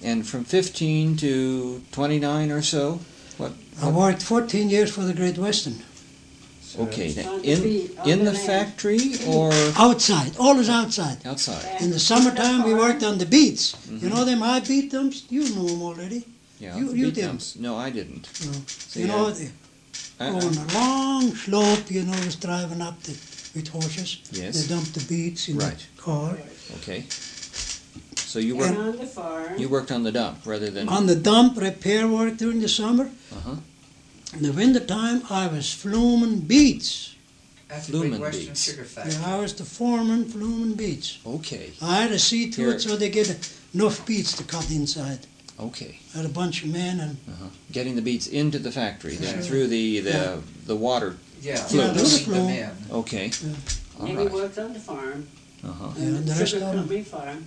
And from 15 to 29 or so? I worked 14 years for the Great Western. Okay, now, in the factory or Outside, always outside. outside? In the summertime, we worked on the beats. You know them high beat dumps? You know them already. Yeah, You beat didn't. dumps. No, I didn't. No. So, You know, I- on a long slope, you know, was driving up with horses. Yes. They dumped the beats in Right. the car. Okay. So you And worked on the farm. you worked on the dump rather than On the dump, repair work during the summer. uh-huh. In the wintertime, I was fluming beats. At the Flumen Great Western beets. Sugar Factory. Yeah, I was the foreman fluming beats. Okay. I had to see to Here- it so they get enough beats to cut inside. Okay. I had a bunch of men and Getting the beets into the factory, then Sure. through the Yeah. the water. Yeah, Flume. moving them Flume. in. Okay. All And he right. worked on the farm. Uh-huh. Yeah, On and the the rest sugar of them- company farm.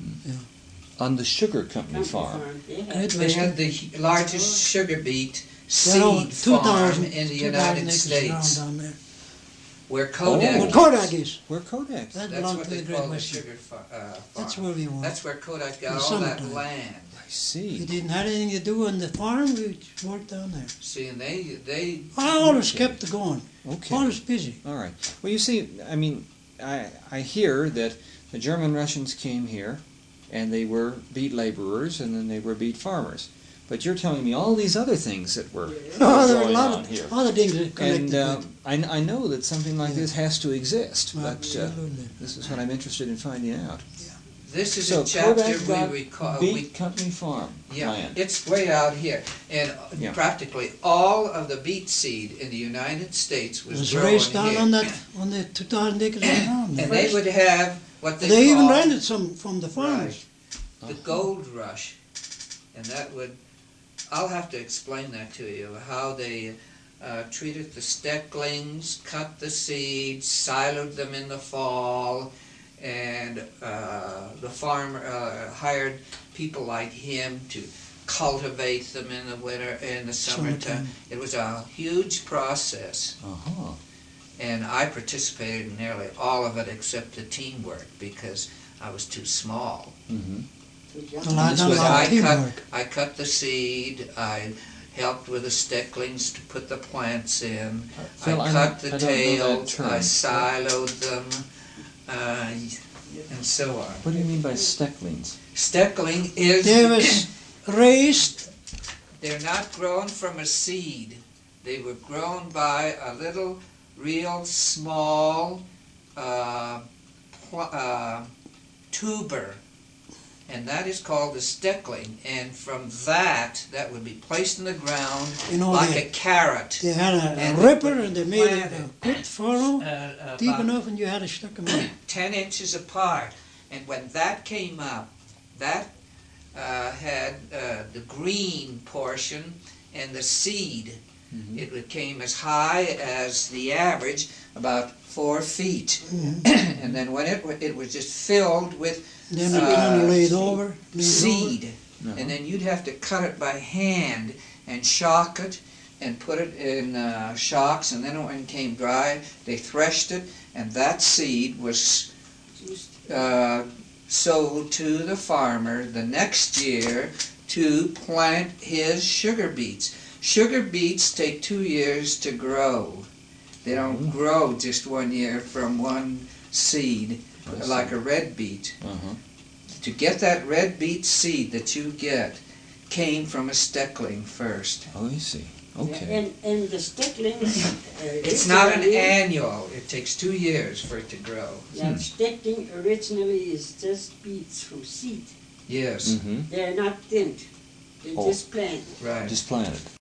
On the sugar company farm. Yeah. Great They Western. had the largest sugar beet There are seed farm 2,000 in the 2,000 United acres of ground States, down there. where Kodak. Well, Kodak is. Where Kodak? That That's belonged what to the they Great call the Western. sugar farm. That's where we were. That's where Kodak In got the all that summertime. land. I We see. didn't have anything to do on the farm. We worked down there. See, and they I always Okay. kept it going. Okay. Always busy. All right. Well, you see, I mean, I hear that the German Russians came here, and they were beet laborers, and then they were beet farmers. But you're telling me all these other things that were Oh, there are a going lot on of here. other things that And connected. I know that something like Yeah. this has to exist, but Absolutely. this is what I'm interested in finding out. this is So a chapter Kodak got we recall. Beet Company Farm Yeah, land. it's way out here, and Yeah. practically all of the beet seed in the United States It was, was grown raised down here. on the 2,000 acres of ground. And they would have what they They even call rented some from the farmers. the gold rush, and that would. I'll have to explain that to you, how they treated the stecklings, cut the seeds, siloed them in the fall, and the farmer hired people like him to cultivate them in the winter, in the summertime. It was a huge process, Uh-huh. and I participated in nearly all of it except the teamwork because I was too small. Mm-hmm. Well, I This done a was- lot of teamwork. I cut the seed, I helped with the stecklings to put the plants in, Phil, I I cut don't the know that tails, term. I siloed them, and so on. What do you mean by stecklings? Steckling is, They was raised. they're not grown from a seed. They were grown by a little, real small tuber, and that is called a steckling. And from that would be placed in the ground You know, like they- a carrot. They had a And ripper and they made planted. a pit furrow deep About enough and you had to stick them in. 10 inches apart. And when that came up, that had the green portion and the seed. Mm-hmm. It became as high as the average, about 4 feet. Mhm. And then when it was just filled with Then it kind of laid over. seed. Uh-huh. And then you'd have to cut it by hand and shock it and put it in shocks, and then when it came dry, they threshed it, and that seed was sold to the farmer the next year to plant his sugar beets. Sugar beets take 2 years to grow. They don't grow just 1 year from one seed, I like see. a red beet. Uh-huh. To get that red beet seed that you get came from a steckling first. Oh, I see. Okay. And the stecklings. It's not an annual. It takes 2 years for it to grow. Yeah, steckling originally is just beets from seed. Yes, Mm-hmm. They're not thinned. They're Oh. just planted. right. Just planted.